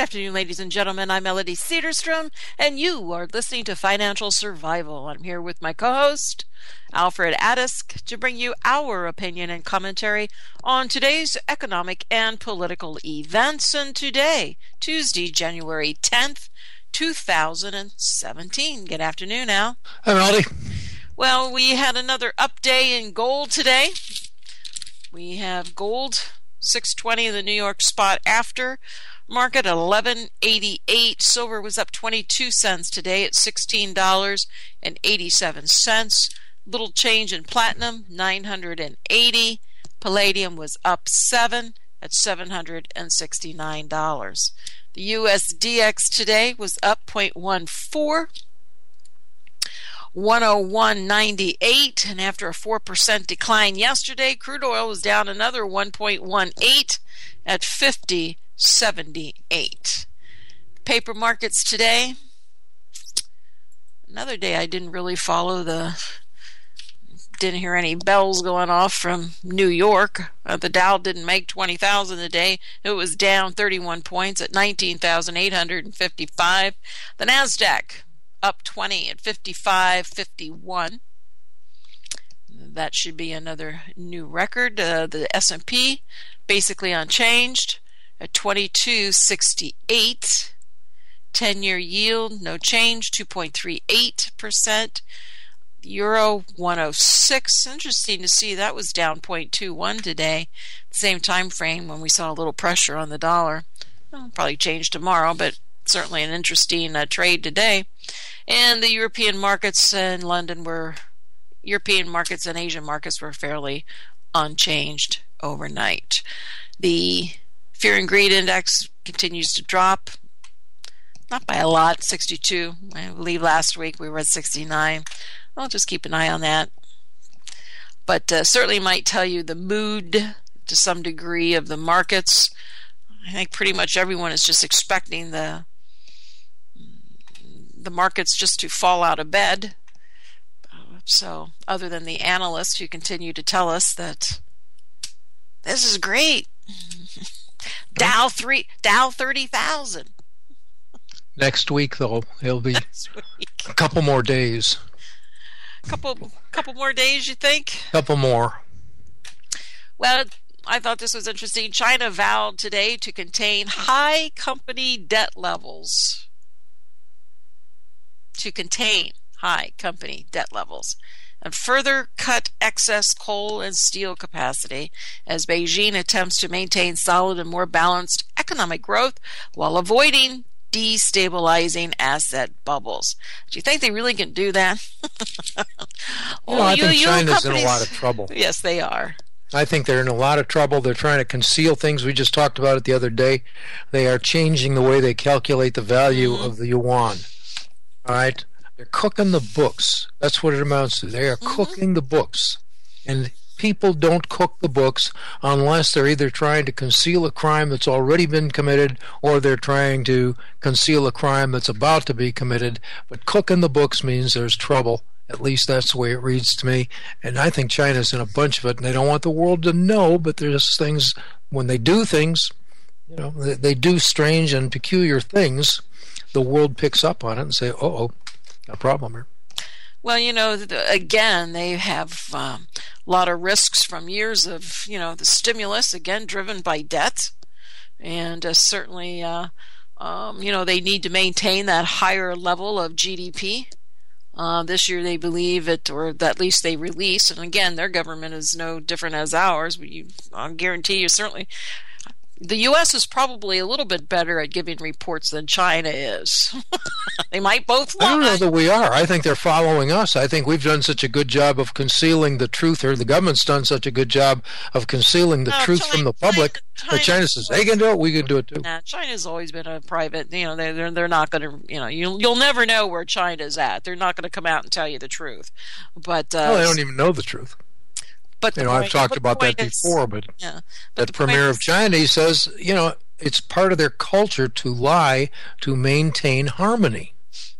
afternoon, ladies and gentlemen. I'm Melody Cedarstrom, and you are listening to Financial Survival. I'm here with my co-host, Alfred Adisk, to bring you our opinion and commentary on today's economic and political events. And today, Tuesday, January 10th, 2017. Good afternoon, Al. Hi, Melody. Well, we had another up day in gold today. We have gold, 620 in the New York spot after market at 11.88. Silver was up 22 cents today at $16.87. Little change in platinum, 980. Palladium was up 7 at $769. The USDX today was up 0.14. 101.98, and after a 4% decline yesterday, crude oil was down another 1.18 at 50.78. Paper markets today, another day I didn't really follow didn't hear any bells going off from New York. The Dow didn't make 20,000 a day. It was down 31 points at 19,855. The NASDAQ up 20 at 55.51. That should be another new record. The S&P basically unchanged at 22.68. 10-year yield, no change, 2.38%. Euro 106. Interesting to see that was down 0.21 today. Same time frame when we saw a little pressure on the dollar. It'll probably change tomorrow, but certainly an interesting trade today. And the European markets and Asian markets were fairly unchanged overnight. The fear and greed index continues to drop, not by a lot, 62. I believe last week we were at 69. I'll just keep an eye on that. But certainly might tell you the mood to some degree of the markets. I think pretty much everyone is just expecting the markets just to fall out of bed. So, other than the analysts who continue to tell us that this is great, Dow 30,000. Next week, though, it'll be a couple more days. Couple more days, you think? Couple more. Well, I thought this was interesting. China vowed today to contain high company debt levels. And further cut excess coal and steel capacity as Beijing attempts to maintain solid and more balanced economic growth while avoiding destabilizing asset bubbles. Do you think they really can do that? I think China's in a lot of trouble. Yes, they are. I think they're in a lot of trouble. They're trying to conceal things. We just talked about it the other day. They are changing the way they calculate the value of the yuan. All right? They're cooking the books. That's what it amounts to. They are cooking the books. And people don't cook the books unless they're either trying to conceal a crime that's already been committed or they're trying to conceal a crime that's about to be committed. But cooking the books means there's trouble. At least that's the way it reads to me. And I think China's in a bunch of it, and they don't want the world to know, but there's things, when they do things, they do strange and peculiar things, the world picks up on it and say, a problem here. Well, again, they have a lot of risks from years of, the stimulus, again, driven by debt. And certainly, they need to maintain that higher level of GDP. This year they believe it, or at least they release. And again, their government is no different as ours. I'll guarantee you, certainly, the U.S. is probably a little bit better at giving reports than China is. They might both lie. I don't know that we are. I think they're following us. I think we've done such a good job of concealing the truth, or the government's done such a good job of concealing the truth from the public. But China says they can do it, we can do it too. China's always been a private. They're not going to. You'll never know where China's at. They're not going to come out and tell you the truth. But they don't even know the truth. But I've talked about that before, but the premier of China, he says, it's part of their culture to lie to maintain harmony.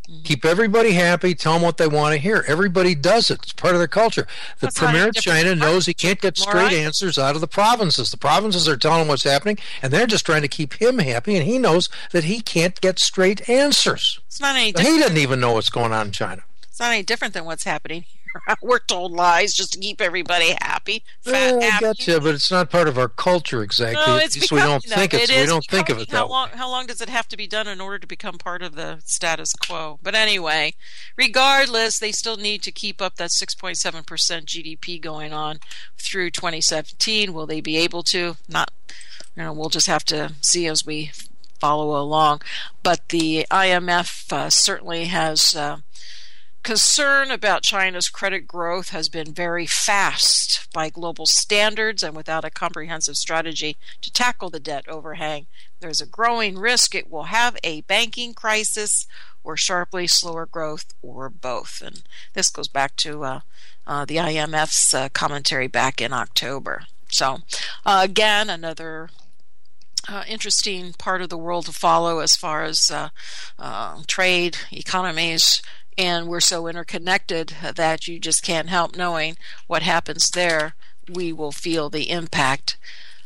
Keep everybody happy. Tell them what they want to hear. Everybody does it. It's part of their culture. The premier of China knows he can't get straight answers out of the provinces. The provinces are telling him what's happening, and they're just trying to keep him happy, and he knows that he can't get straight answers. It's not any different. He doesn't even know what's going on in China. It's not any different than what's happening here. We're told lies just to keep everybody happy. I got you, but it's not part of our culture exactly. No, it's we don't think it we don't think of it that way. How long does it have to be done in order to become part of the status quo? But anyway, regardless, they still need to keep up that 6.7% GDP going on through 2017. Will they be able to? Not. We'll just have to see as we follow along. But the IMF certainly has. Concern about China's credit growth has been very fast by global standards and without a comprehensive strategy to tackle the debt overhang. There's a growing risk it will have a banking crisis or sharply slower growth or both. And this goes back to the IMF's commentary back in October. So again, another interesting part of the world to follow as far as trade, economies, and we're so interconnected that you just can't help knowing what happens there. We will feel the impact.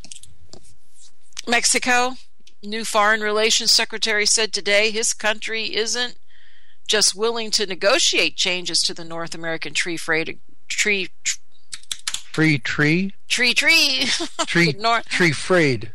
Mexico, new foreign relations secretary said today his country isn't just willing to negotiate changes to the North American tree trade frayed.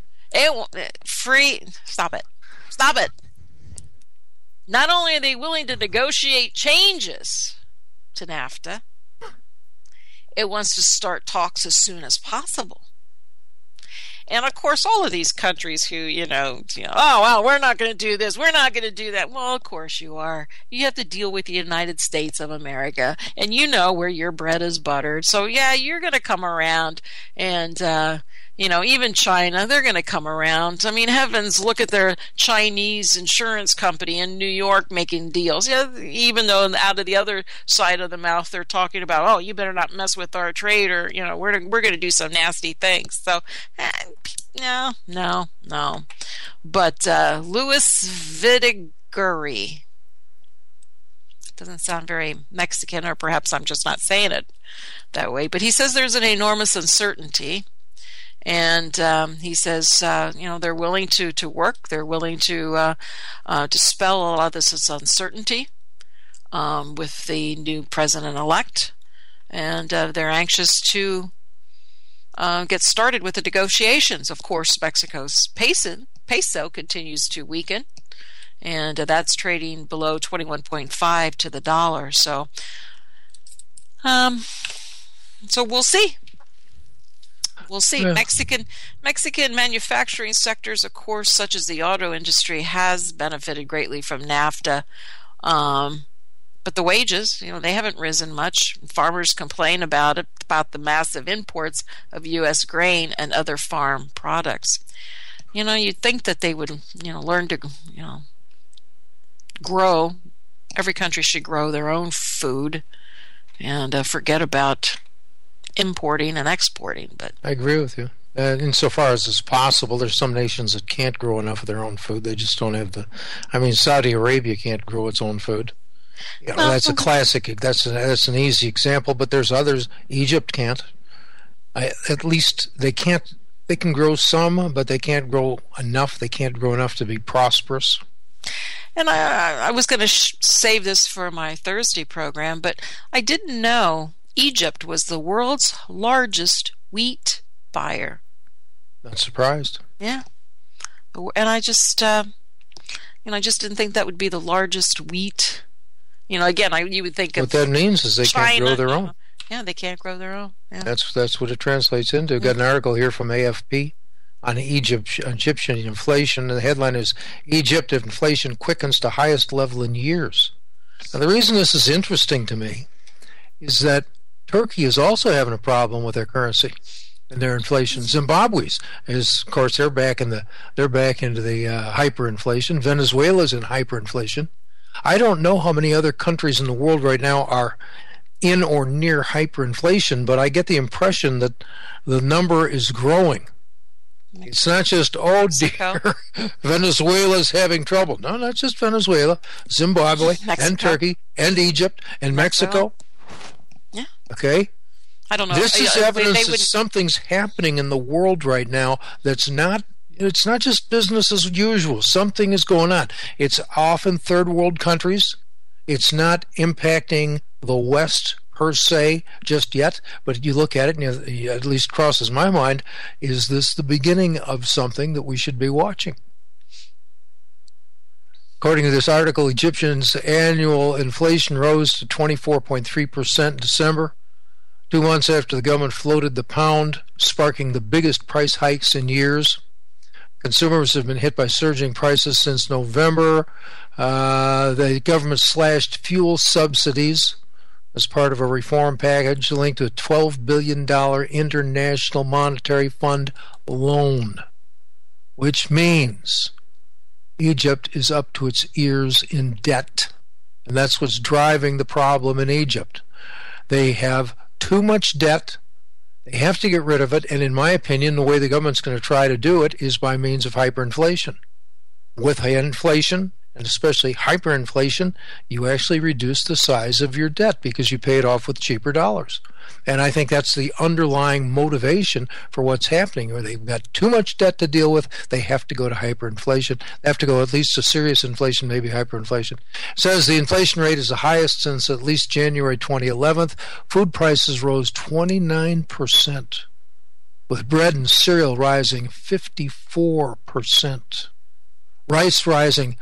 Stop it. Not only are they willing to negotiate changes to NAFTA, it wants to start talks as soon as possible. And of course, all of these countries who, oh, well, we're not going to do this, we're not going to do that. Well, of course you are. You have to deal with the United States of America, and you know where your bread is buttered. So, yeah, you're going to come around, and, even China, they're going to come around. I mean, heavens, look at their Chinese insurance company in New York making deals. Yeah, even though out of the other side of the mouth, they're talking about, oh, you better not mess with our trade, or, we're going to do some nasty things. So, no. But Louis Vidiguri, doesn't sound very Mexican, or perhaps I'm just not saying it that way, but he says there's an enormous uncertainty. And he says, they're willing to work. They're willing to dispel a lot of this uncertainty with the new president-elect. And they're anxious to get started with the negotiations. Of course, Mexico's peso continues to weaken, and that's trading below 21.5 to the dollar. So we'll see. We'll see. Yeah. Mexican manufacturing sectors, of course, such as the auto industry, has benefited greatly from NAFTA. But the wages, they haven't risen much. Farmers complain about the massive imports of U.S. grain and other farm products. You'd think that they would, learn to, grow. Every country should grow their own food and forget about importing and exporting. But I agree with you. Insofar as it's possible, there's some nations that can't grow enough of their own food. They just don't have Saudi Arabia can't grow its own food. That's a classic. That's an easy example. But there's others. Egypt can't. At least they can't. They can grow some, but they can't grow enough. They can't grow enough to be prosperous. And I was going to save this for my Thursday program, but I didn't know Egypt was the world's largest wheat buyer. Not surprised. Yeah. And I just didn't think that would be the largest wheat. Again, you would think what that means is they China, can't grow their own. Yeah, they can't grow their own. Yeah. That's what it translates into. Got an article here from AFP on Egyptian inflation. The headline is Egypt inflation quickens to highest level in years. Now, the reason this is interesting to me is that Turkey is also having a problem with their currency and their inflation. Zimbabwe's is, of course, they're back into the hyperinflation. Venezuela's in hyperinflation. I don't know how many other countries in the world right now are in or near hyperinflation, but I get the impression that the number is growing. It's not just, oh Mexico. dear, Venezuela's having trouble. No, not just Venezuela, Zimbabwe, Mexico. and Turkey, and Egypt, and Mexico. Yeah. Okay? I don't know. This is evidence would, that something's happening in the world right now that's not, it's not just business as usual. Something is going on. It's often third world countries. It's not impacting the West per se just yet, but you look at it and it at least crosses my mind, is this the beginning of something that we should be watching? According to this article, Egyptians' annual inflation rose to 24.3% in December, 2 months after the government floated the pound, sparking the biggest price hikes in years. Consumers have been hit by surging prices since November. The government slashed fuel subsidies as part of a reform package linked to a $12 billion International Monetary Fund loan, which means Egypt is up to its ears in debt. And that's what's driving the problem in Egypt. They have too much debt. They have to get rid of it. And in my opinion, the way the government's going to try to do it is by means of hyperinflation. With inflation, and especially hyperinflation, you actually reduce the size of your debt because you pay it off with cheaper dollars. And I think that's the underlying motivation for what's happening. Where they've got too much debt to deal with, they have to go to hyperinflation. They have to go at least to serious inflation, maybe hyperinflation. It says the inflation rate is the highest since at least January 2011. Food prices rose 29%, with bread and cereal rising 54%. Rice rising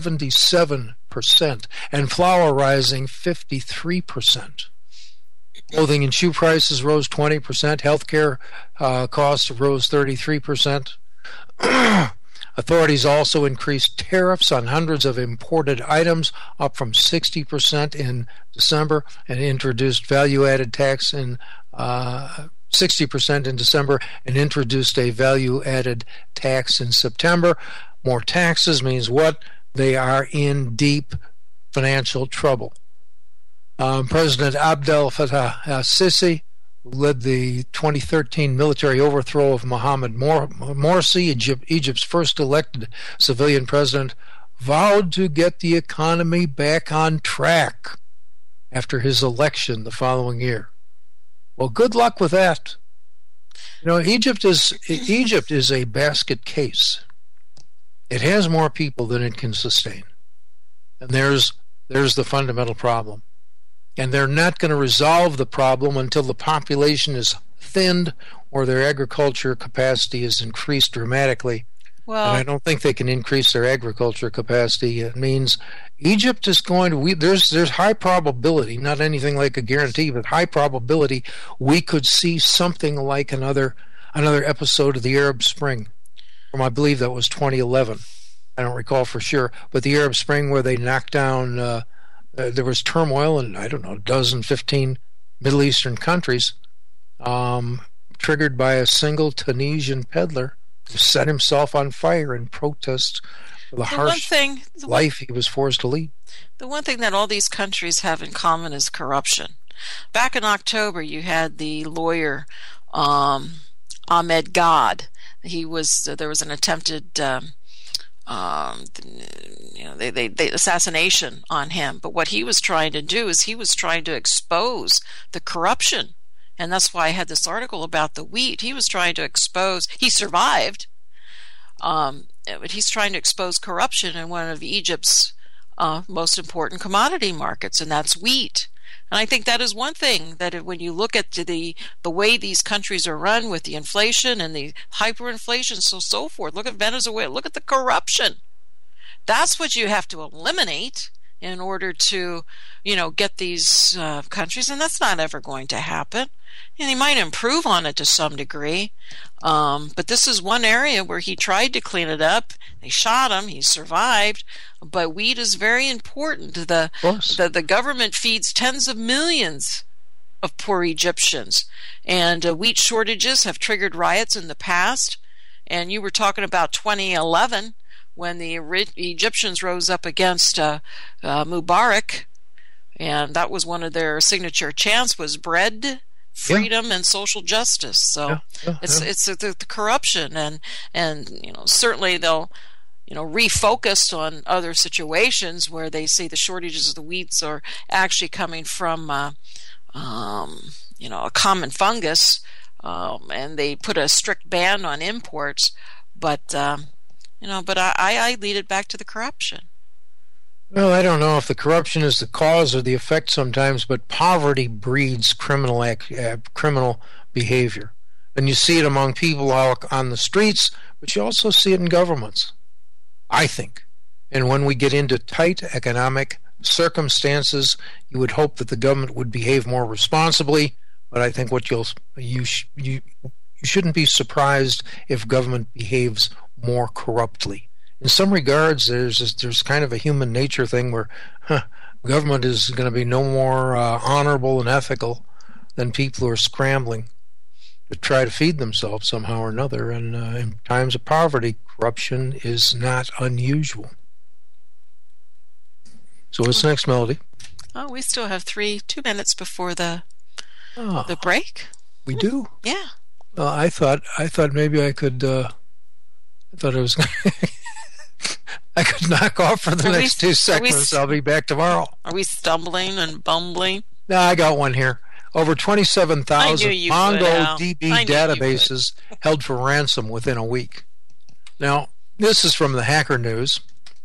77%, and flour rising 53%. Clothing and shoe prices rose 20%. Healthcare costs rose 33%. Authorities also increased tariffs on hundreds of imported items, up from 60% in December, and introduced value-added tax in 60% in December, and introduced a value-added tax in September. More taxes means what? They are in deep financial trouble. President Abdel Fattah al-Sisi, who led the 2013 military overthrow of Mohamed Morsi, Egypt's first elected civilian president, vowed to get the economy back on track after his election the following year. Well, good luck with that. You know, Egypt is a basket case. It has more people than it can sustain. And there's the fundamental problem. And they're not going to resolve the problem until the population is thinned or their agriculture capacity is increased dramatically. Well, and I don't think they can increase their agriculture capacity. It means Egypt is going to... There's high probability, not anything like a guarantee, but high probability we could see something like another episode of the Arab Spring. I believe that was 2011. I don't recall for sure. But the Arab Spring, where they knocked down, there was turmoil in, I don't know, 15 Middle Eastern countries, triggered by a single Tunisian peddler who set himself on fire in protest for the harsh life he was forced to lead. The one thing that all these countries have in common is corruption. Back in October, you had the lawyer Ahmed Gad. There was an attempted assassination on him. But what he was trying to do is he was trying to expose the corruption. And that's why I had this article about the wheat. He was trying to expose, he survived, but he's trying to expose corruption in one of Egypt's most important commodity markets, and that's wheat. And I think that is one thing that when you look at the way these countries are run with the inflation and the hyperinflation, so forth. Look at Venezuela. Look at the corruption. That's what you have to eliminate in order to, get these countries. And that's not ever going to happen. And he might improve on it to some degree. But this is one area where he tried to clean it up. They shot him. He survived. But wheat is very important. The government feeds tens of millions of poor Egyptians. And wheat shortages have triggered riots in the past. And you were talking about 2011 when the Egyptians rose up against Mubarak. And that was one of their signature chants was bread, freedom and social justice. So it's the corruption, and certainly they'll refocus on other situations where they say the shortages of the wheats are actually coming from a common fungus, and they put a strict ban on imports. But I lead it back to the corruption. Well, I don't know if the corruption is the cause or the effect sometimes, but poverty breeds criminal behavior. And you see it among people out on the streets, but you also see it in governments, I think. And when we get into tight economic circumstances, you would hope that the government would behave more responsibly, but I think you shouldn't be surprised if government behaves more corruptly. In some regards, there's kind of a human nature thing where government is going to be no more honorable and ethical than people who are scrambling to try to feed themselves somehow or another. And in times of poverty, corruption is not unusual. So what's next, Melody? Oh, we still have 2 minutes before the break. We do? Yeah. I thought maybe I could. I thought I was. I could knock off for the next 2 segments. I'll be back tomorrow. Are we stumbling and bumbling? No, I got one here. Over 27,000 MongoDB databases held for ransom within a week. Now, this is from the Hacker News.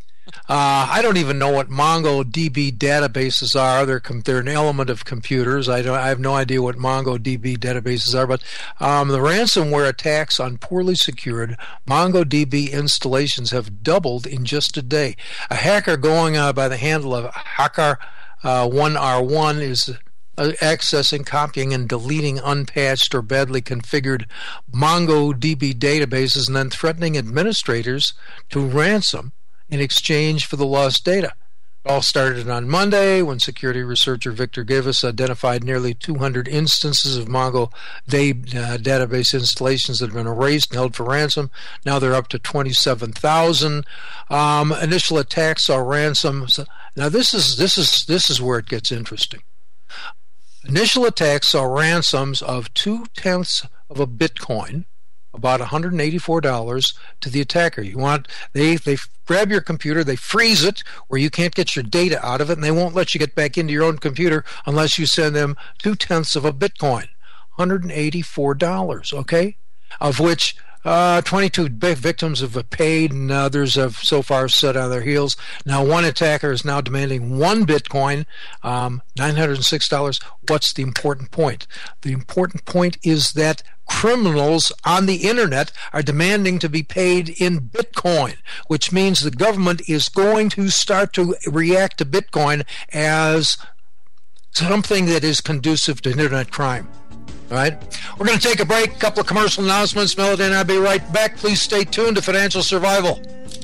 I don't even know what MongoDB databases are. They're an element of computers. I have no idea what MongoDB databases are, but the ransomware attacks on poorly secured MongoDB installations have doubled in just a day. A hacker going by the handle of Hacker1R1 is accessing, copying, and deleting unpatched or badly configured MongoDB databases and then threatening administrators to ransom in exchange for the lost data. It all started on Monday when security researcher Victor Givas identified nearly 200 instances of Mongo database installations that have been erased and held for ransom. Now they're up to 27,000. Initial attacks saw ransoms. Now this is where it gets interesting. Initial attacks saw ransoms of 0.2 of a Bitcoin, about $184 to the attacker. They grab your computer, they freeze it where you can't get your data out of it, and they won't let you get back into your own computer unless you send them 0.2 of a Bitcoin. $184, okay? Of which 22 victims have paid, and others have so far set on their heels. Now, one attacker is now demanding 1 Bitcoin, $906. What's the important point? The important point is that criminals on the internet are demanding to be paid in Bitcoin, which means the government is going to start to react to Bitcoin as something that is conducive to internet crime. All right, we're going to take a break, a couple of commercial announcements. Melody and I'll be right back. Please stay tuned to Financial Survival.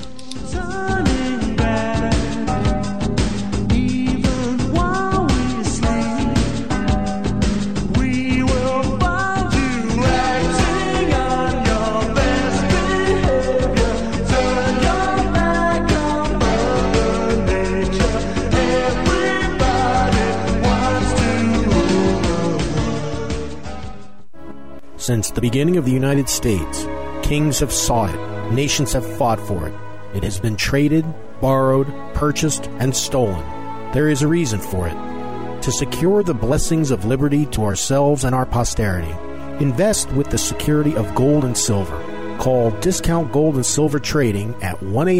Since the beginning of the United States, kings have sought it, nations have fought for it. It has been traded, borrowed, purchased, and stolen. There is a reason for it. To secure the blessings of liberty to ourselves and our posterity, invest with the security of gold and silver. Call Discount Gold and Silver Trading at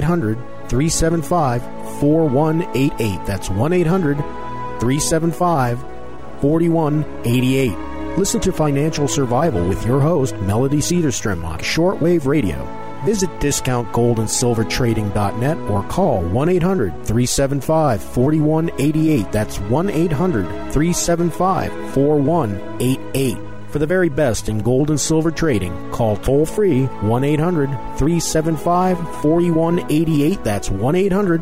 1-800-375-4188. That's 1-800-375-4188. Listen to Financial Survival with your host, Melody Cedarstrom, on shortwave radio. Visit discountgoldandsilvertrading.net or call 1-800-375-4188. That's 1-800-375-4188. For the very best in gold and silver trading, call toll-free 1-800-375-4188. That's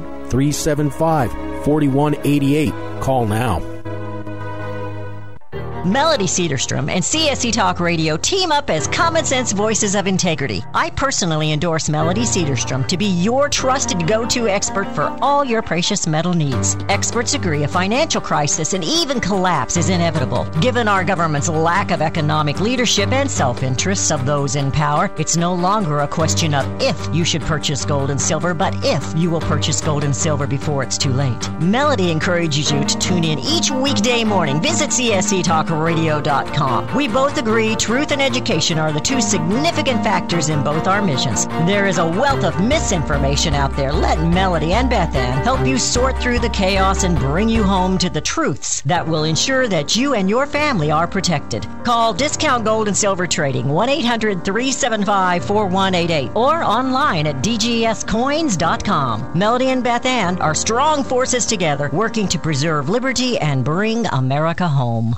1-800-375-4188. Call now. Melody Cedarstrom and CSC Talk Radio team up as common sense voices of integrity. I personally endorse Melody Cedarstrom to be your trusted go-to expert for all your precious metal needs. Experts agree a financial crisis and even collapse is inevitable. Given our government's lack of economic leadership and self-interests of those in power, it's no longer a question of if you should purchase gold and silver, but if you will purchase gold and silver before it's too late. Melody encourages you to tune in each weekday morning. Visit csctalkradio.com. We both agree truth and education are the two significant factors in both our missions. There is a wealth of misinformation out there. Let Melody and Beth Ann help you sort through the chaos and bring you home to the truths that will ensure that you and your family are protected. Call Discount Gold and Silver Trading 1-800-375-4188 or online at dgscoins.com. Melody and Beth Ann are strong forces together working to preserve liberty and bring America home.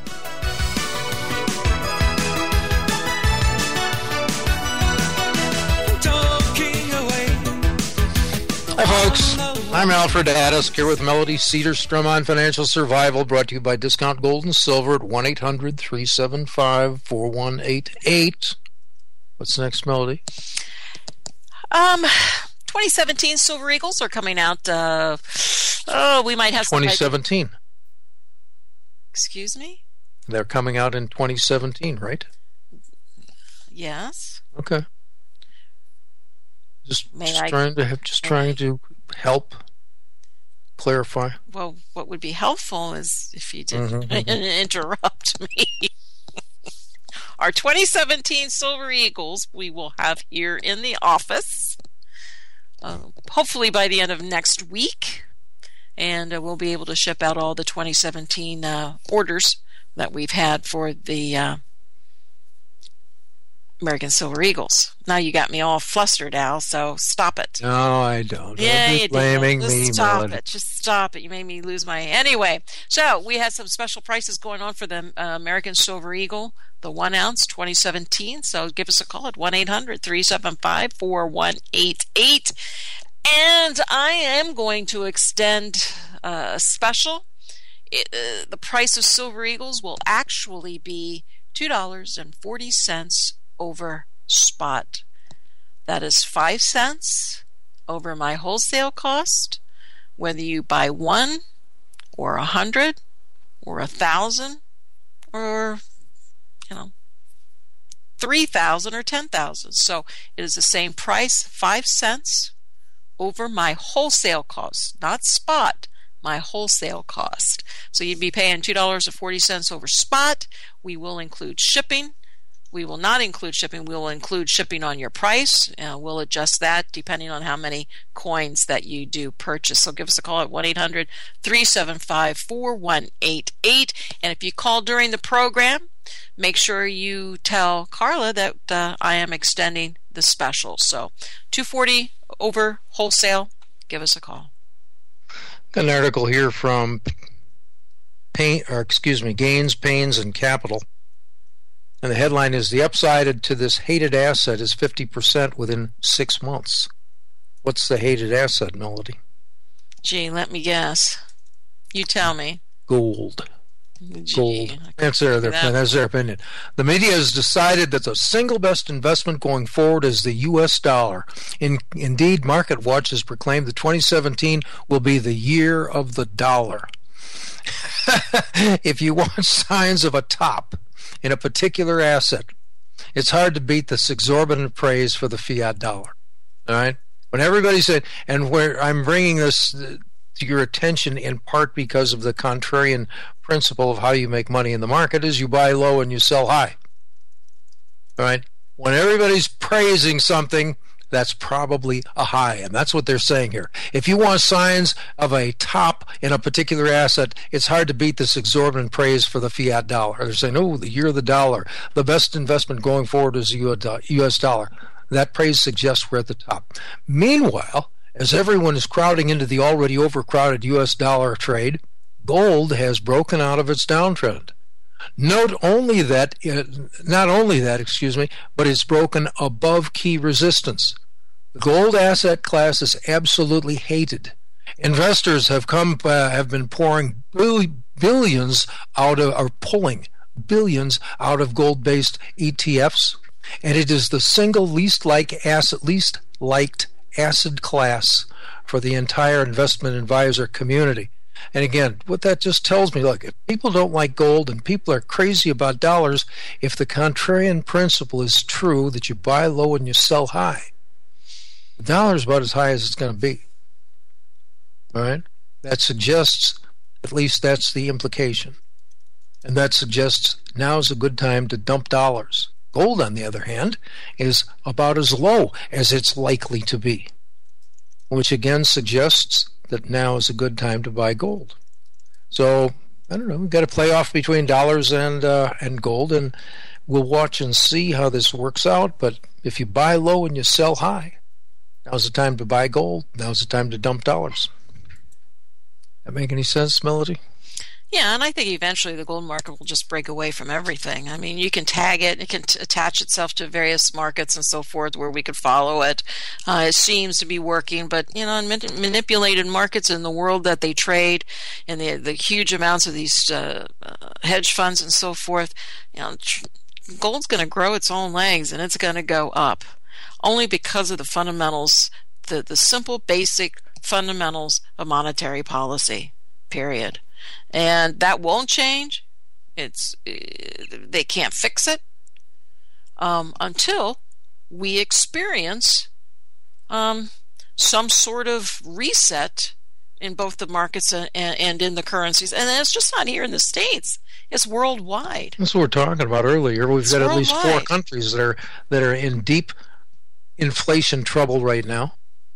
Hi, folks. I'm Alfred Addis here with Melody Cedarstrom on Financial Survival, brought to you by Discount Gold and Silver at 1-800-375-4188. What's next, Melody? 2017 Silver Eagles are coming out. We might have 2017. Excuse me? They're coming out in 2017, right? Yes. Okay. Just trying to help clarify. Well, what would be helpful is if you didn't interrupt me. Our 2017 Silver Eagles we will have here in the office, hopefully by the end of next week, and we'll be able to ship out all the 2017 orders that we've had for the American Silver Eagles. Now you got me all flustered, Al, so stop it. No, I don't. Yeah, you're blaming me, Just stop Melody. it. Just stop it. You made me lose my... Anyway, so we had some special prices going on for the American Silver Eagle, the 1 ounce, 2017. So give us a call at 1-800-375-4188. And I am going to extend a special. The price of Silver Eagles will actually be $2.40 over spot. That is 5 cents over my wholesale cost, whether you buy 1 or 100 or 1,000 or 3,000 or 10,000. So it is the same price, 5 cents over my wholesale cost, not spot, my wholesale cost. So you'd be paying $2.40 over spot. We will include shipping. We will not include shipping. We will include shipping on your price. We'll adjust that depending on how many coins that you do purchase. So give us a call at 1-800-375-4188. And if you call during the program, make sure you tell Carla that I am extending the special. So $2.40 over wholesale. Give us a call. Got an article here from Gains, Pains, and Capital. And the headline is, the upside to this hated asset is 50% within 6 months. What's the hated asset, Melody? Gee, let me guess. You tell me. Gold. Gee, That's their opinion. The media has decided that the single best investment going forward is the U.S. dollar. Indeed, MarketWatch has proclaimed that 2017 will be the year of the dollar. If you want signs of a top in a particular asset, it's hard to beat this exorbitant praise for the fiat dollar. All right? When everybody said, and where I'm bringing this to your attention in part because of the contrarian principle of how you make money in the market, is you buy low and you sell high. All right? When everybody's praising something, that's probably a high, and that's what they're saying here. If you want signs of a top in a particular asset, it's hard to beat this exorbitant praise for the fiat dollar. They're saying, oh, the year of the dollar. The best investment going forward is the U.S. dollar. That praise suggests we're at the top. Meanwhile, as everyone is crowding into the already overcrowded U.S. dollar trade, gold has broken out of its downtrend. Not only that, but it's broken above key resistance. The gold asset class is absolutely hated. Investors have been pouring billions out of, or pulling billions out of gold-based ETFs, and it is the single least liked asset class for the entire investment advisor community. And again, what that just tells me, look, if people don't like gold and people are crazy about dollars, if the contrarian principle is true that you buy low and you sell high, the dollar is about as high as it's going to be. All right? That suggests, at least that's the implication. And that suggests now is a good time to dump dollars. Gold, on the other hand, is about as low as it's likely to be, which again suggests that now is a good time to buy gold. So, I don't know, we've got to play off between dollars and gold, and we'll watch and see how this works out. But if you buy low and you sell high, now's the time to buy gold. Now's the time to dump dollars. That make any sense, Melody? Yeah, and I think eventually the gold market will just break away from everything. I mean, you can tag it, it can attach itself to various markets and so forth where we could follow it. It seems to be working, but, in manipulated markets in the world that they trade and the huge amounts of these hedge funds and so forth, gold's going to grow its own legs and it's going to go up only because of the fundamentals, the simple, basic fundamentals of monetary policy, period. And that won't change. They can't fix it until we experience some sort of reset in both the markets and in the currencies. And it's just not here in the States. It's worldwide. That's what we're talking about earlier. We've got at least 4 countries that are in deep inflation trouble right now.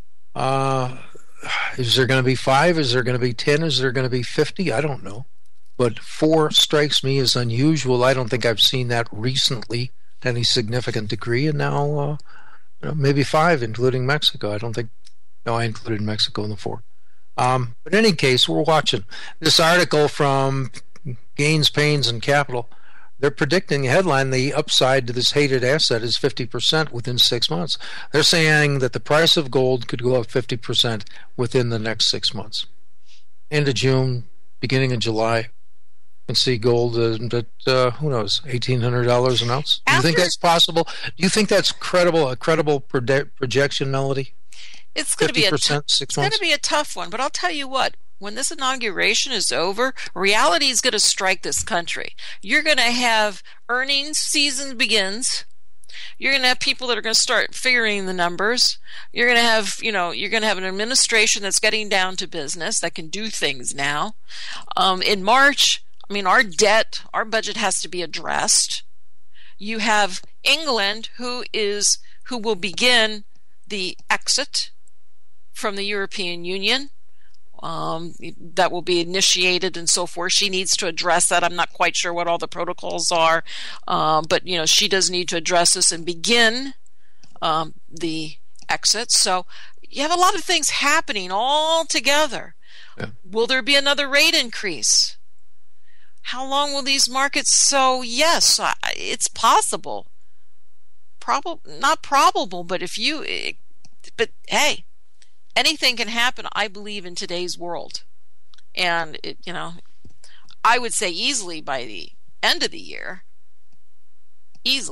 Is there going to be 5? Is there going to be 10? Is there going to be 50? I don't know. But 4 strikes me as unusual. I don't think I've seen that recently to any significant degree. And now maybe 5, including Mexico. I included Mexico in the 4. But in any case, we're watching. This article from Gains, Pains, and Capital, they're predicting the headline, the upside to this hated asset is 50% within 6 months. They're saying that the price of gold could go up 50% within the next 6 months. End of June, beginning of July, you can see gold at, who knows, $1,800 an ounce. Do you think that's possible? Do you think that's a credible projection, Melody? It's going to be a tough one, but I'll tell you what. When this inauguration is over, reality is going to strike this country. You're going to have earnings season begins. You're going to have people that are going to start figuring the numbers. You're going to have, an administration that's getting down to business that can do things now. In March, our budget has to be addressed. You have England, who will begin the exit from the European Union. That will be initiated and so forth. She needs to address that. I'm not quite sure what all the protocols are, but she does need to address this and begin the exit. So you have a lot of things happening all together. Yeah. Will there be another rate increase? How long will these markets? So yes, it's possible. Not probable, but hey. Anything can happen, I believe, in today's world. And, I would say easily by the end of the year. You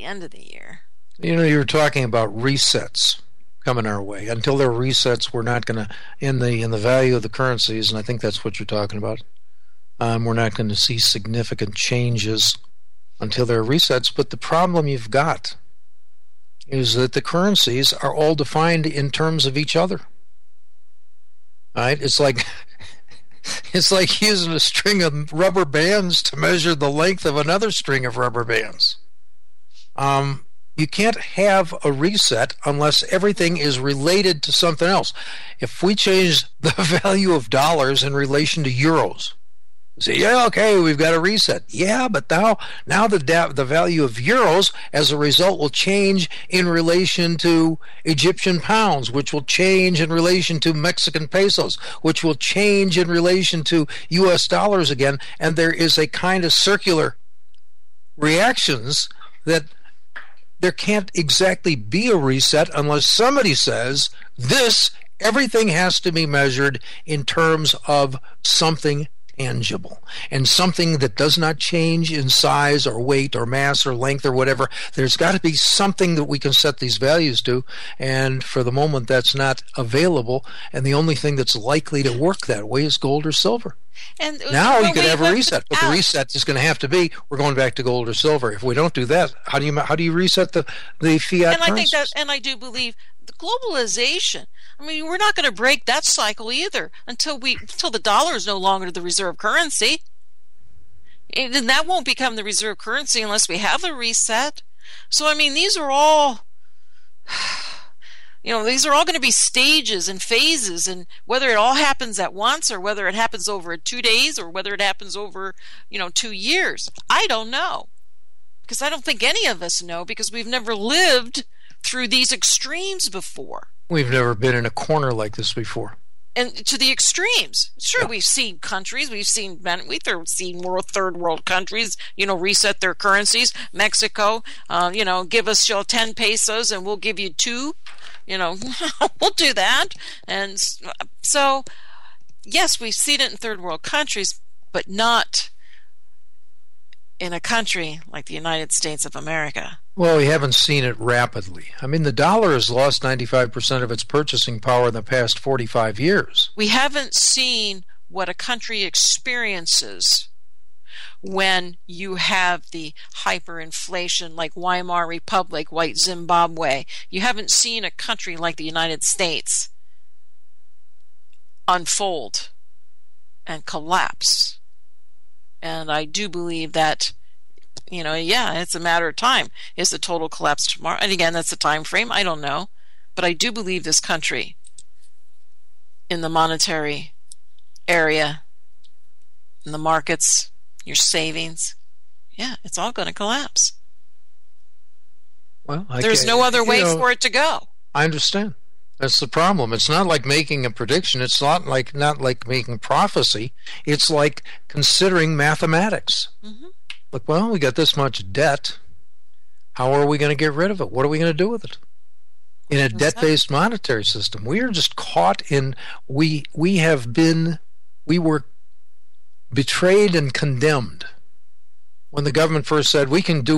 were talking about resets coming our way. Until there are resets, we're not going to, in the value of the currencies, and I think that's what you're talking about, we're not going to see significant changes until there are resets. But the problem you've got is that the currencies are all defined in terms of each other. Right? It's like using a string of rubber bands to measure the length of another string of rubber bands. You can't have a reset unless everything is related to something else. If we change the value of dollars in relation to euros, say, yeah, okay, we've got a reset. Yeah, but now the value of euros as a result will change in relation to Egyptian pounds, which will change in relation to Mexican pesos, which will change in relation to U.S. dollars again. And there is a kind of circular reactions that there can't exactly be a reset unless somebody says everything has to be measured in terms of something tangible and something that does not change in size or weight or mass or length or whatever. There's got to be something that we can set these values to, and for the moment that's not available, and the only thing that's likely to work that way is gold or silver. And now you could have a reset, but the reset is going to have to be we're going back to gold or silver. If we don't do that, how do you reset the fiat currencies? And I do believe the globalization. I mean, we're not going to break that cycle either until the dollar is no longer the reserve currency, and that won't become the reserve currency unless we have a reset. So I mean, these are all. These are all going to be stages and phases, and whether it all happens at once or whether it happens over 2 days or whether it happens over, 2 years, I don't know. Because I don't think any of us know, because we've never lived through these extremes before. We've never been in a corner like this before. And to the extremes. Sure, yeah. We've seen countries, we've seen third world countries, reset their currencies. Mexico, give us 10 pesos and we'll give you 2. We'll do that. And so, yes, we've seen it in third world countries, but not in a country like the United States of America. Well, we haven't seen it rapidly. I mean, the dollar has lost 95% of its purchasing power in the past 45 years. We haven't seen what a country experiences when you have the hyperinflation like Weimar Republic, like Zimbabwe. You haven't seen a country like the United States unfold and collapse. And I do believe that, it's a matter of time. Is the total collapse tomorrow? And again, that's a time frame. I don't know. But I do believe this country, in the monetary area, in the markets, your savings, it's all going to collapse. Well, there's no other way for it to go. I understand. That's the problem. It's not like making a prediction. It's not like making prophecy. It's like considering mathematics. Mm-hmm. Look, well, we got this much debt. How are we going to get rid of it? What are we going to do with it? In a debt-based monetary system, we are just caught in. We were betrayed and condemned when the government first said we can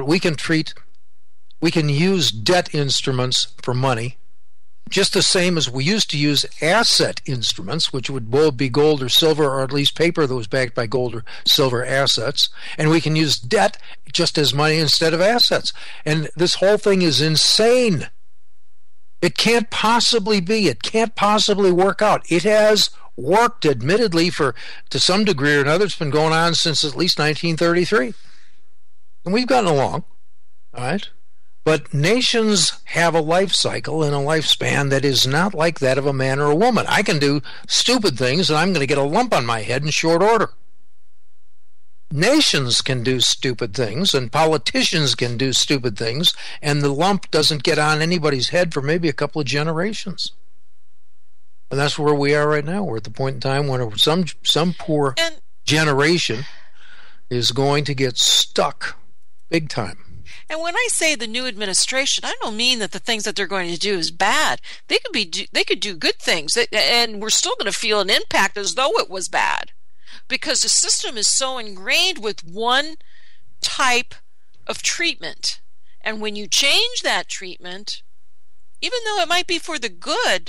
use debt instruments for money just the same as we used to use asset instruments, which would both be gold or silver, or at least paper that was backed by gold or silver assets, and we can use debt just as money instead of assets. And this whole thing is insane. It can't possibly be. It can't possibly work out. It has worked, admittedly, to some degree or another. It's been going on since at least 1933. And we've gotten along, all right? But nations have a life cycle and a lifespan that is not like that of a man or a woman. I can do stupid things and I'm going to get a lump on my head in short order. Nations can do stupid things and politicians can do stupid things, and the lump doesn't get on anybody's head for maybe a couple of generations. And that's where we are right now. We're at the point in time when some poor generation is going to get stuck big time. And when I say the new administration, I don't mean that the things that they're going to do is bad. They could do good things, and we're still going to feel an impact as though it was bad, because the system is so ingrained with one type of treatment. And when you change that treatment, even though it might be for the good,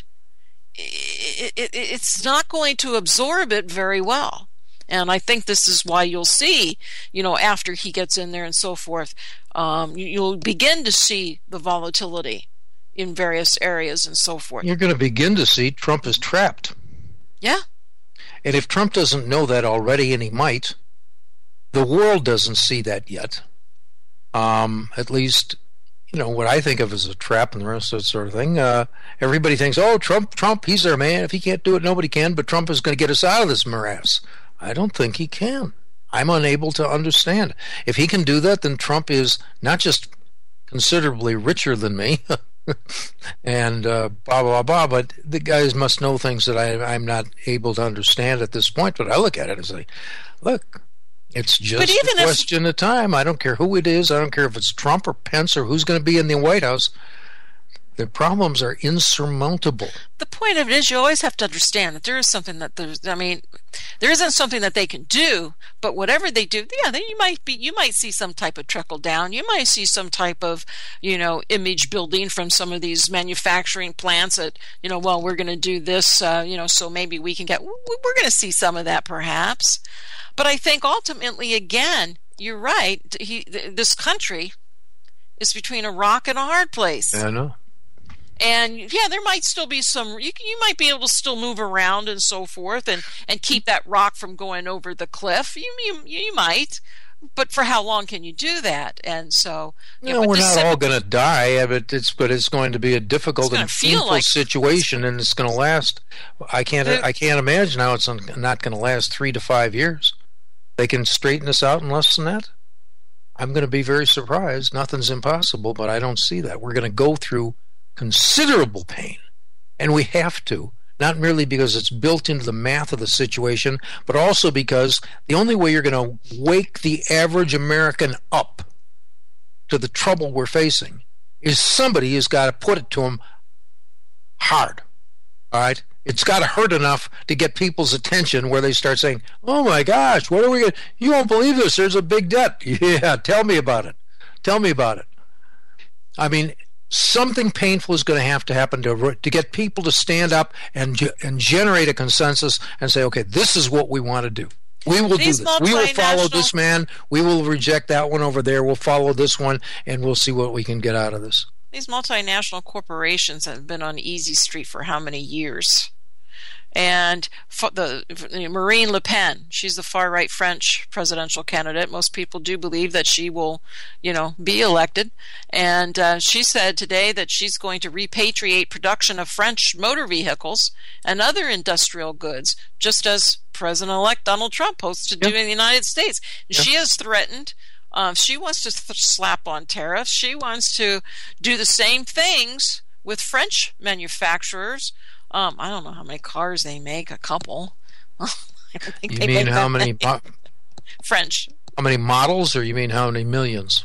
it's not going to absorb it very well. And I think this is why you'll see, after he gets in there and so forth, you'll begin to see the volatility in various areas and so forth. You're going to begin to see Trump is trapped. Yeah. And if Trump doesn't know that already, and he might, the world doesn't see that yet. At least, what I think of as a trap and the rest of that sort of thing. Everybody thinks, Trump, he's our man. If he can't do it, nobody can. But Trump is going to get us out of this morass. I don't think he can. I'm unable to understand. If he can do that, then Trump is not just considerably richer than me, and blah, blah, blah, but the guys must know things that I'm not able to understand at this point. But I look at it and say, look, it's just a question of time. I don't care who it is. I don't care if it's Trump or Pence or who's going to be in the White House. The problems are insurmountable. The point of it is, you always have to understand that there is something that there isn't something that they can do, but whatever they do, then you might see some type of trickle down. You might see some type of, image building from some of these manufacturing plants that, well, we're going to do this, so maybe we're going to see some of that perhaps. But I think ultimately, again, you're right. This country is between a rock and a hard place. I know. And there might still be some. You might be able to still move around and so forth, and keep that rock from going over the cliff. You might, but for how long can you do that? And so, we're not all going to die, but it's going to be a difficult and painful situation, and it's going to last. I can't imagine how it's not going to last 3 to 5 years. They can straighten us out in less than that. I'm going to be very surprised. Nothing's impossible, but I don't see that. We're going to go through considerable pain, and we have to, not merely because it's built into the math of the situation, but also because the only way you're going to wake the average American up to the trouble we're facing is somebody has got to put it to them hard. All right? It's got to hurt enough to get people's attention where they start saying, oh my gosh, what are we going to, you won't believe this, there's a big debt. Yeah, tell me about it. I mean, something painful is going to happen to get people to stand up and generate a consensus and say, okay, this is what we want to do. We will do this. We will follow this man. We will reject that one over there. We'll follow this one, and we'll see what we can get out of this. These multinational corporations have been on Easy Street for how many years? And Marine Le Pen, she's the far-right French presidential candidate. Most people do believe that she will, be elected. And she said today that she's going to repatriate production of French motor vehicles and other industrial goods, just as President-elect Donald Trump hopes to do in the United States. She has threatened. She wants to slap on tariffs. She wants to do the same things with French manufacturers. I don't know how many cars they make. A couple. I don't think you mean how many? French. How many models, or you mean how many millions?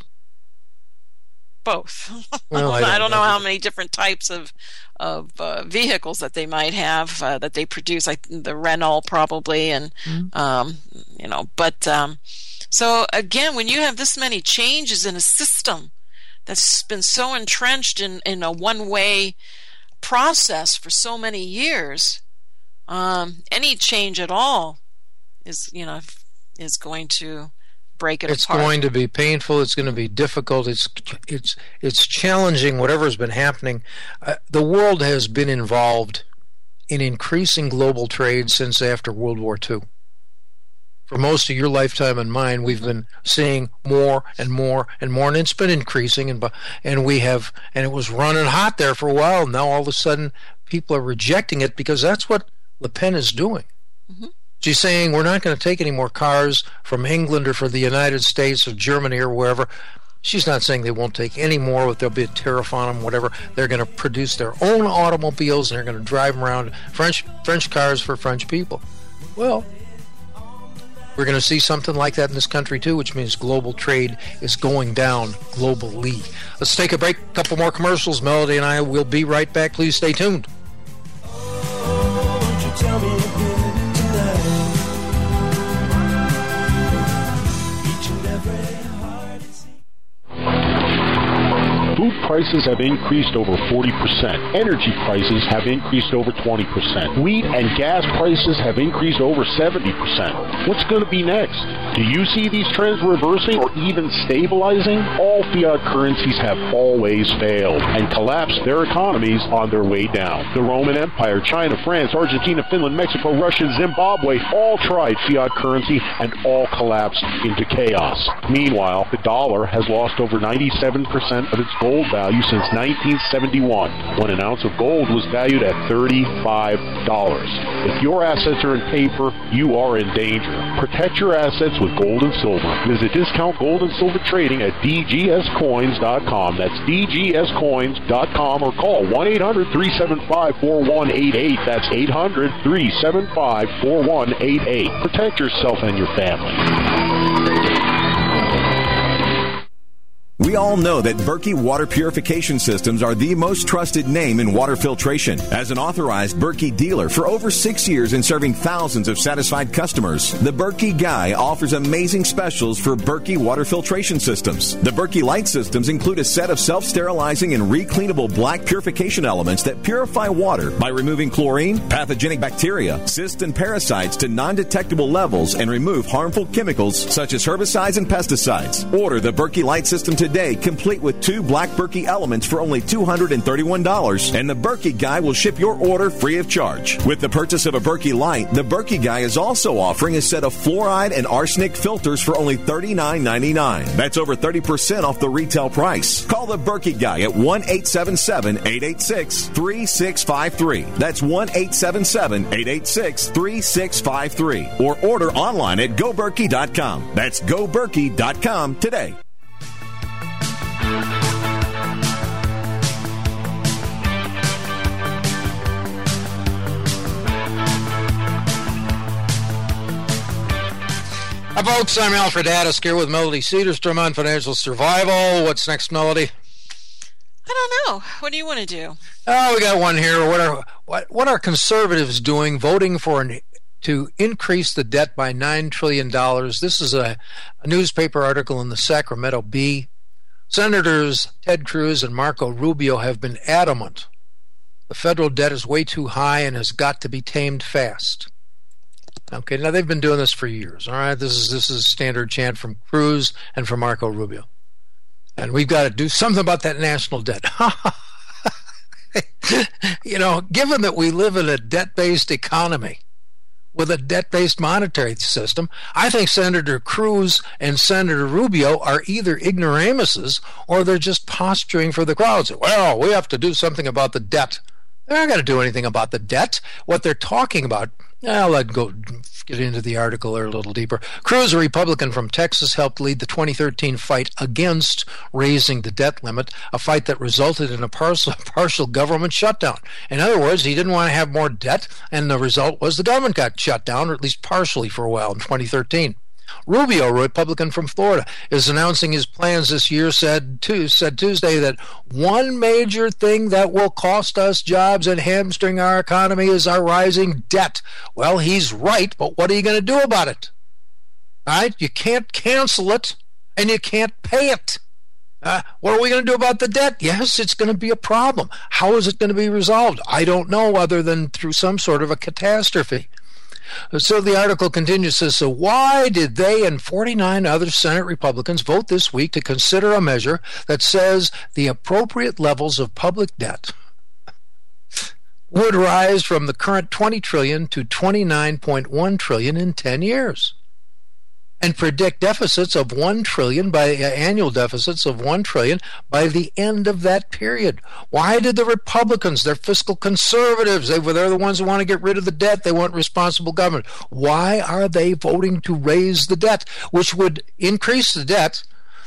Both. Well, I don't know how many different types of vehicles that they might have that they produce, like the Renault probably, and But so again, when you have this many changes in a system that's been so entrenched in a one-way process for so many years, any change at all is going to break it apart. It's going to be painful. It's going to be difficult. It's challenging. Whatever's been happening, the world has been involved in increasing global trade since after World War II. For most of your lifetime and mine, we've been seeing more and more and more, and it's been increasing, and it was running hot there for a while. Now all of a sudden, people are rejecting it because that's what Le Pen is doing. Mm-hmm. She's saying we're not going to take any more cars from England or from the United States or Germany or wherever. She's not saying they won't take any more, but there'll be a tariff on them, whatever. They're going to produce their own automobiles, and they're going to drive them around, French cars for French people. Well, we're going to see something like that in this country too, which means global trade is going down globally. Let's take a break, a couple more commercials. Melody and I will be right back. Please stay tuned. Won't you tell me again tonight? Each and every heart is... Food prices have increased over 40%. Energy prices have increased over 20%. Wheat and gas prices have increased over 70%. What's going to be next? Do you see these trends reversing or even stabilizing? All fiat currencies have always failed and collapsed their economies on their way down. The Roman Empire, China, France, Argentina, Finland, Mexico, Russia, Zimbabwe all tried fiat currency and all collapsed into chaos. Meanwhile, the dollar has lost over 97% of its gold value since 1971, when an ounce of gold was valued at $35. If your assets are in paper, you are in danger. Protect your assets with gold and silver. Visit Discount Gold and Silver Trading at dgscoins.com. That's dgscoins.com, or call 1-800-375-4188. That's 800-375-4188. Protect yourself and your family. We all know that Berkey Water Purification Systems are the most trusted name in water filtration. As an authorized Berkey dealer for over 6 years and serving thousands of satisfied customers, the Berkey Guy offers amazing specials for Berkey Water Filtration Systems. The Berkey Light Systems include a set of self-sterilizing and recleanable black purification elements that purify water by removing chlorine, pathogenic bacteria, cysts, and parasites to non-detectable levels and remove harmful chemicals such as herbicides and pesticides. Order the Berkey Light System today, complete with 2 black Berkey elements for only $231, and the Berkey Guy will ship your order free of charge. With the purchase of a Berkey Light, the Berkey Guy is also offering a set of fluoride and arsenic filters for only $39.99. That's over 30% off the retail price. Call the Berkey Guy at 1-877-886-3653. That's 1-877-886-3653. Or order online at GoBerkey.com. That's GoBerkey.com today. Hi, folks. I'm Alfred Addis here with Melody Cedarstrom on Financial Survival. What's next, Melody? I don't know. What do you want to do? Oh, we got one here. What are conservatives doing, voting to increase the debt by $9 trillion? This is a newspaper article in the Sacramento Bee. Senators Ted Cruz and Marco Rubio have been adamant the federal debt is way too high and has got to be tamed fast. Okay, now they've been doing this for years. All right, this is standard chant from Cruz and from Marco Rubio, and we've got to do something about that national debt. You know, given that we live in a debt-based economy with a debt-based monetary system, I think Senator Cruz and Senator Rubio are either ignoramuses or they're just posturing for the crowd. Well, we have to do something about the debt. They're not going to do anything about the debt. What they're talking about, I'll go get into the article there a little deeper. Cruz, a Republican from Texas, helped lead the 2013 fight against raising the debt limit, a fight that resulted in a partial government shutdown. In other words, he didn't want to have more debt, and the result was the government got shut down, or at least partially for a while in 2013. Rubio, a Republican from Florida, is announcing his plans this year, said Tuesday that one major thing that will cost us jobs and hamstring our economy is our rising debt. Well, he's right, but what are you going to do about it? All right? You can't cancel it, and you can't pay it. What are we going to do about the debt? Yes, it's going to be a problem. How is it going to be resolved? I don't know, other than through some sort of a catastrophe. So the article continues, says, so why did they and 49 other Senate Republicans vote this week to consider a measure that says the appropriate levels of public debt would rise from the current $20 trillion to $29.1 trillion in 10 years? And predict deficits of $1 trillion by annual deficits of $1 trillion by the end of that period. Why did the Republicans, they're fiscal conservatives, they're the ones who want to get rid of the debt, they want responsible government. Why are they voting to raise the debt, which would increase the debt?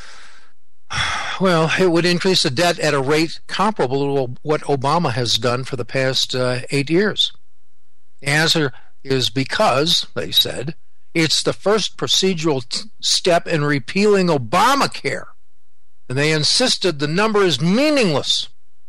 Well, it would increase the debt at a rate comparable to what Obama has done for the past 8 years. The answer is because, they said, it's the first procedural step in repealing Obamacare, and they insisted the number is meaningless.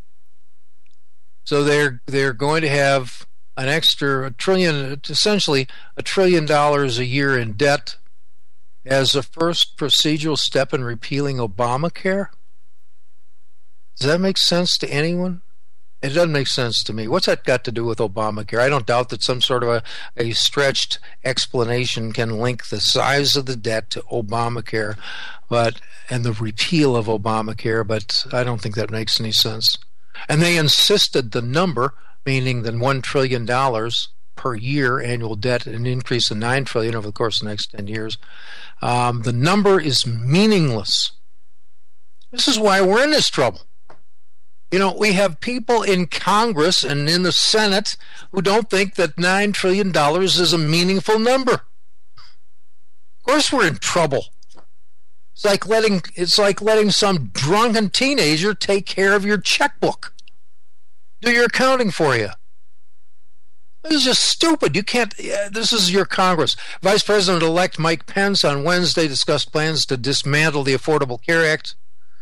So they're going to have an extra $1 trillion, essentially $1 trillion a year in debt as a first procedural step in repealing Obamacare. Does that make sense to anyone? It doesn't make sense to me. What's that got to do with Obamacare? I don't doubt that some sort of a stretched explanation can link the size of the debt to Obamacare, and the repeal of Obamacare, but I don't think that makes any sense. And they insisted the number, meaning the $1 trillion per year annual debt, an increase of $9 trillion over the course of the next 10 years. The number is meaningless. This is why we're in this trouble. You know, we have people in Congress and in the Senate who don't think that $9 trillion is a meaningful number. Of course we're in trouble. It's like letting some drunken teenager take care of your checkbook, do your accounting for you. This is just stupid. You can't. This is your Congress. Vice President-elect Mike Pence on Wednesday discussed plans to dismantle the Affordable Care Act.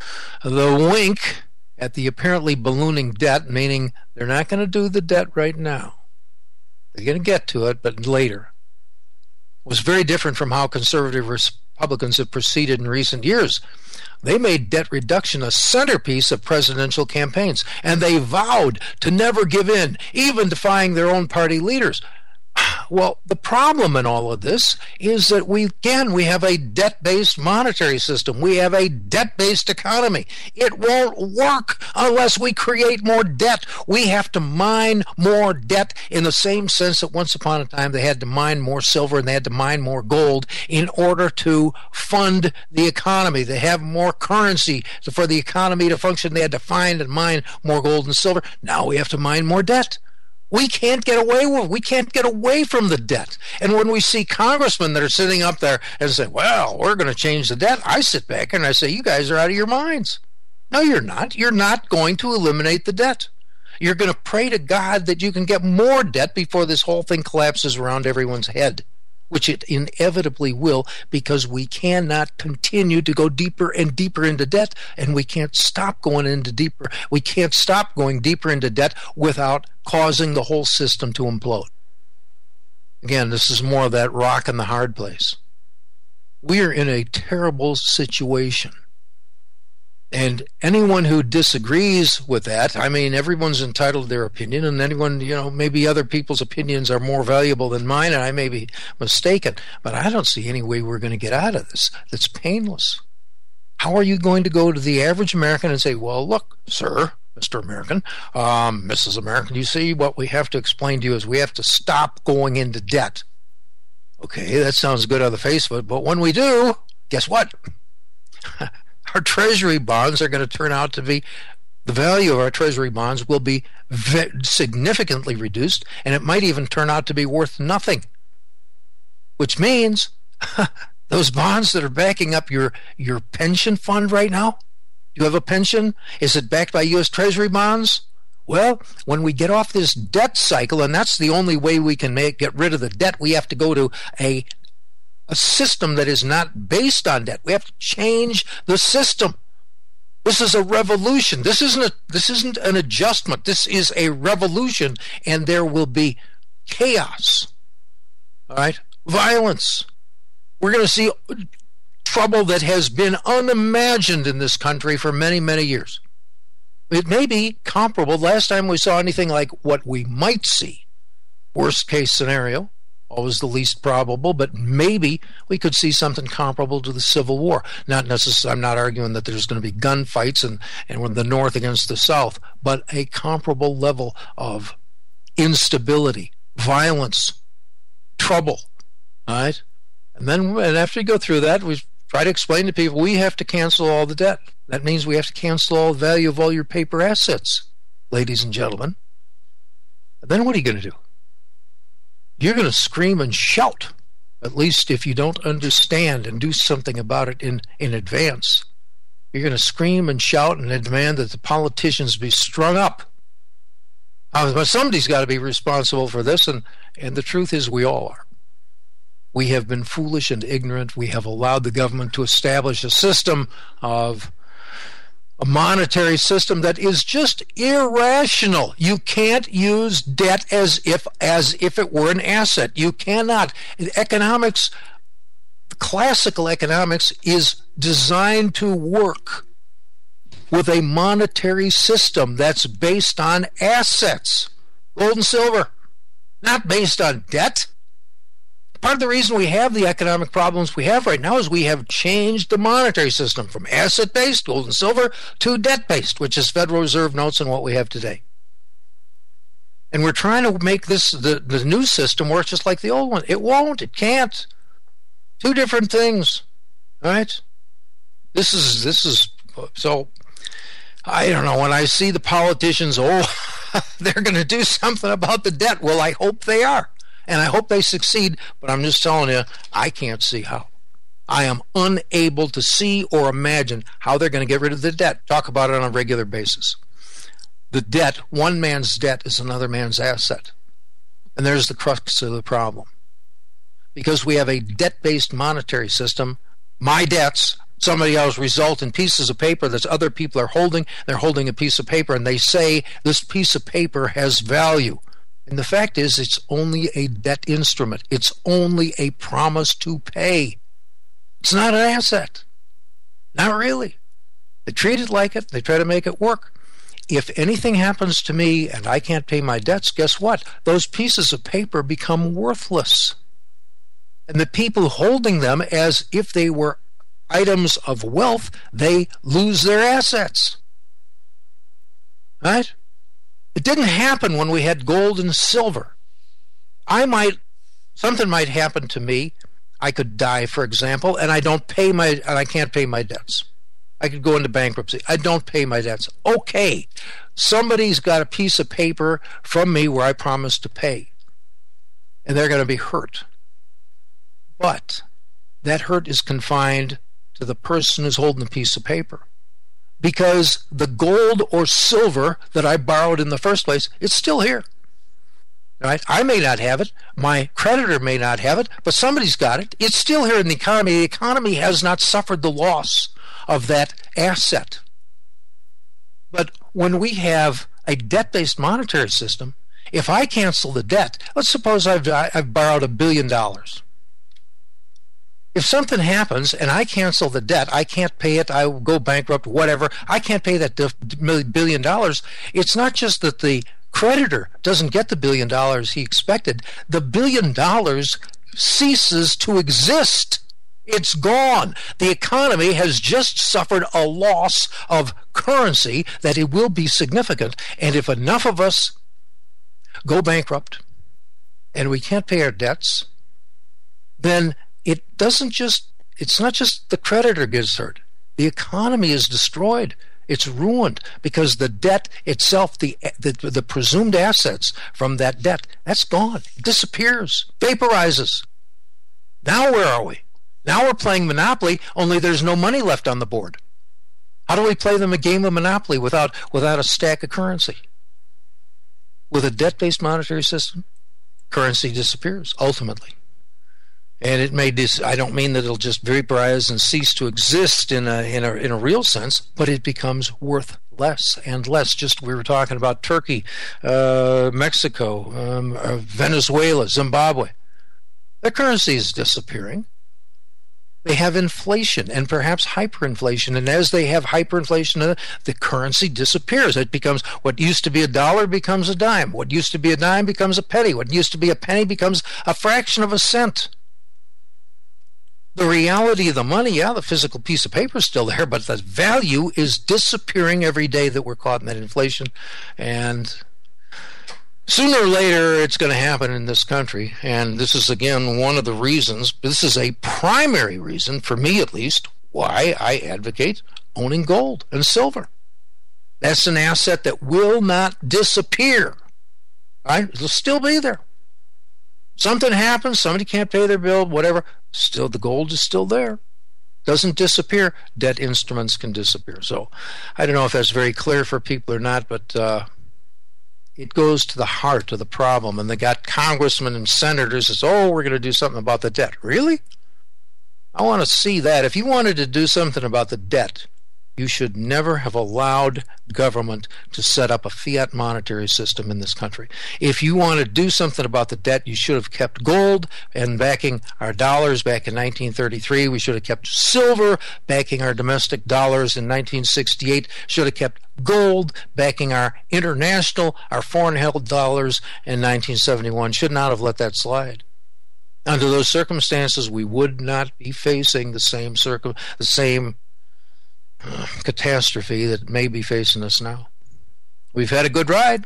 The wink at the apparently ballooning debt, meaning they're not going to do the debt right now. They're going to get to it, but later. Was very different from how conservative Republicans have proceeded in recent years. They made debt reduction a centerpiece of presidential campaigns, and they vowed to never give in, even defying their own party leaders. Well, the problem in all of this is that we have a debt-based monetary system. We have a debt-based economy. It won't work unless we create more debt. We have to mine more debt in the same sense that once upon a time they had to mine more silver and they had to mine more gold in order to fund the economy. They have more currency. So for the economy to function, they had to find and mine more gold and silver. Now we have to mine more debt. We can't get away from the debt. And when we see congressmen that are sitting up there and say, well, we're going to change the debt, I sit back and I say, you guys are out of your minds. No, you're not. You're not going to eliminate the debt. You're going to pray to God that you can get more debt before this whole thing collapses around everyone's head, which it inevitably will, because we cannot continue to go deeper and deeper into debt, and we can't stop going deeper into debt without causing the whole system to implode. Again, this is more of that rock in the hard place. We are in a terrible situation. And anyone who disagrees with that, I mean, everyone's entitled to their opinion, and anyone, maybe other people's opinions are more valuable than mine, and I may be mistaken, but I don't see any way we're going to get out of this that's painless. How are you going to go to the average American and say, well, look, sir, Mr. American, Mrs. American, you see, what we have to explain to you is we have to stop going into debt. Okay, that sounds good on the face of it, but when we do, guess what? Our treasury bonds are going to turn out to be, the value of our treasury bonds will be significantly reduced, and it might even turn out to be worth nothing. Which means those bonds that are backing up your pension fund right now, you have a pension? Is it backed by U.S. Treasury bonds? Well, when we get off this debt cycle, and that's the only way we can get rid of the debt, we have to go to a system that is not based on debt. We have to change the system. This is a revolution. This isn't an adjustment. This is a revolution, and there will be chaos. All right? Violence. We're going to see trouble that has been unimagined in this country for many, many years. It may be comparable. Last time we saw anything like what we might see, worst case scenario, always the least probable, but maybe we could see something comparable to the Civil War. Not necessarily, I'm not arguing that there's going to be gunfights and when the North against the South, but a comparable level of instability, violence, trouble. All right? And after you go through that, we try to explain to people we have to cancel all the debt. That means we have to cancel all the value of all your paper assets, ladies and gentlemen. And then what are you going to do? You're going to scream and shout, at least if you don't understand and do something about it in advance. You're going to scream and shout and demand that the politicians be strung up. But somebody's got to be responsible for this, and the truth is we all are. We have been foolish and ignorant. We have allowed the government to establish a system of a monetary system that is just irrational. You can't use debt as if it were an asset. You cannot. Economics, classical economics, is designed to work with a monetary system that's based on assets, gold and silver, not based on debt. Part of the reason we have the economic problems we have right now is we have changed the monetary system from asset-based, gold and silver, to debt-based, which is Federal Reserve notes and what we have today. And we're trying to make this the new system work just like the old one. It won't. It can't. Two different things. All right? This is so I don't know. When I see the politicians, they're going to do something about the debt. Well, I hope they are. And I hope they succeed, but I'm just telling you, I can't see how. I am unable to see or imagine how they're going to get rid of the debt. Talk about it on a regular basis. The debt, one man's debt is another man's asset. And there's the crux of the problem. Because we have a debt-based monetary system, my debts, Somebody else result in pieces of paper that other people are holding. They're holding a piece of paper and they say this piece of paper has value. And the fact is, it's only a debt instrument. It's only a promise to pay. It's not an asset. Not really. They treat it like it. They try to make it work. If anything happens to me and I can't pay my debts, guess what? Those pieces of paper become worthless. And the people holding them as if they were items of wealth, they lose their assets. Right? It didn't happen when we had gold and silver. Something might happen to me. I could die, for example, and I can't pay my debts. I could go into bankruptcy. I don't pay my debts. Okay, somebody's got a piece of paper from me where I promised to pay, and they're going to be hurt. But that hurt is confined to the person who's holding the piece of paper, because the gold or silver that I borrowed in the first place, it's still here. Right? I may not have it. My creditor may not have it, but somebody's got it. It's still here in the economy. The economy has not suffered the loss of that asset. But when we have a debt-based monetary system, if I cancel the debt, let's suppose I've borrowed $1 billion. If something happens and I cancel the debt, I can't pay it, I will go bankrupt, whatever, I can't pay that $1 billion, it's not just that the creditor doesn't get the $1 billion he expected. The $1 billion ceases to exist. It's gone. The economy has just suffered a loss of currency that it will be significant. And if enough of us go bankrupt and we can't pay our debts, then it's not just the creditor gets hurt. The economy is destroyed. It's ruined because the debt itself, the presumed assets from that debt, that's gone. It disappears, vaporizes. Now where are we? Now we're playing Monopoly, only there's no money left on the board. How do we play them a game of Monopoly without a stack of currency? With a debt-based monetary system, currency disappears, ultimately. And it may I don't mean that it'll just vaporize and cease to exist in a real sense, but it becomes worth less and less. Just we were talking about Turkey, Mexico, Venezuela, Zimbabwe. Their currency is disappearing. They have inflation and perhaps hyperinflation, and as they have hyperinflation, the currency disappears. It becomes what used to be $1 becomes a dime. What used to be a dime becomes a penny. What used to be a penny becomes a fraction of a cent. The reality of the money, the physical piece of paper is still there, but the value is disappearing every day that we're caught in that inflation. And sooner or later, it's going to happen in this country. And this is, again, one of the reasons, this is a primary reason, for me at least, why I advocate owning gold and silver. That's an asset that will not disappear. Right? It'll still be there. Something happens, somebody can't pay their bill, whatever, still the gold is still there. Doesn't disappear. Debt instruments can disappear. So I don't know if that's very clear for people or not, but it goes to the heart of the problem. And they got congressmen and senators that say, we're going to do something about the debt. Really? I want to see that. If you wanted to do something about the debt, you should never have allowed government to set up a fiat monetary system in this country. If you want to do something about the debt, you should have kept gold and backing our dollars back in 1933. We should have kept silver backing our domestic dollars in 1968. Should have kept gold backing our foreign held dollars in 1971. Should not have let that slide. Under those circumstances, we would not be facing the same catastrophe that may be facing us now. We've had a good ride.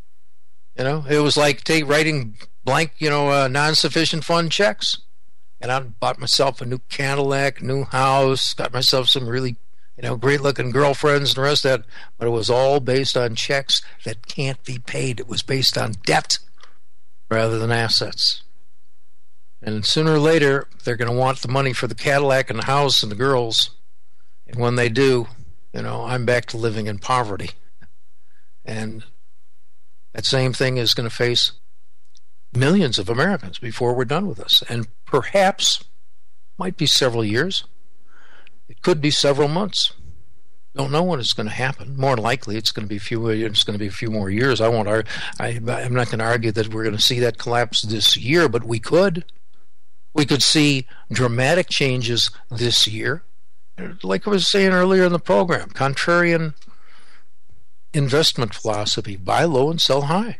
It was like writing blank, non-sufficient fund checks. And I bought myself a new Cadillac, new house, got myself some really, great-looking girlfriends and the rest of that. But it was all based on checks that can't be paid. It was based on debt rather than assets. And sooner or later, they're going to want the money for the Cadillac and the house and the girls. And when they do, I'm back to living in poverty. And that same thing is going to face millions of Americans before we're done with this. And perhaps, might be several years. It could be several months. Don't know when it's going to happen. More likely, it's going to be a few more years. I'm not going to argue that we're going to see that collapse this year, but we could. We could see dramatic changes this year. Like I was saying earlier in the program, contrarian investment philosophy: buy low and sell high.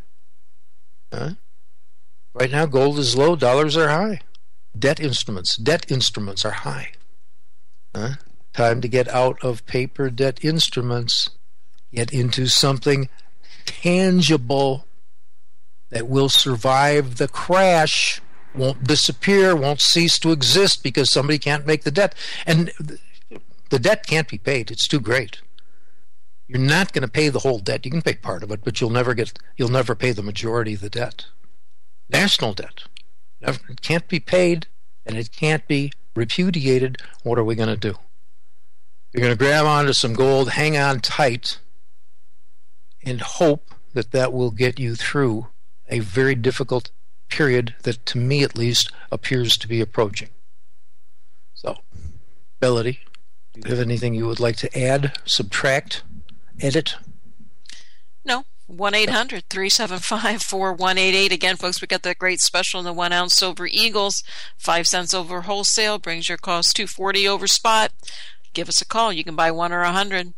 Right now, gold is low, dollars are high. Debt instruments are high. Time to get out of paper debt instruments, get into something tangible that will survive the crash, won't disappear, won't cease to exist because somebody can't make the debt. And the debt can't be paid. It's too great. You're not going to pay the whole debt. You can pay part of it, but you'll never pay the majority of the debt. National debt. It can't be paid, and it can't be repudiated. What are we going to do? You're going to grab onto some gold, hang on tight, and hope that will get you through a very difficult period that, to me at least, appears to be approaching. So, Melody, do you have anything you would like to add, subtract, edit? No. 1-800-375-4188. Again, folks, we got that great special in the 1 ounce Silver Eagles, 5 cents over wholesale, brings your cost $240 over spot. Give us a call. You can buy 1 or 100.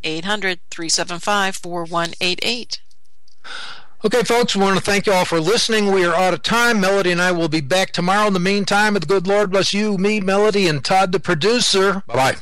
800-375-4188. Okay, folks, we want to thank you all for listening. We are out of time. Melody and I will be back tomorrow. In the meantime, the good Lord bless you, me, Melody, and Todd, the producer. Bye-bye.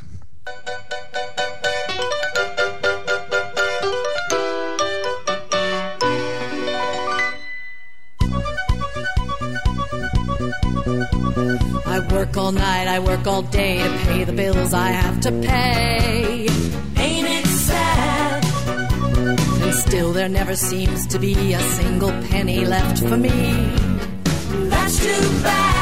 I work all night, I work all day to pay the bills I have to pay. Ain't it sad? And still there never seems to be a single penny left for me. That's too bad.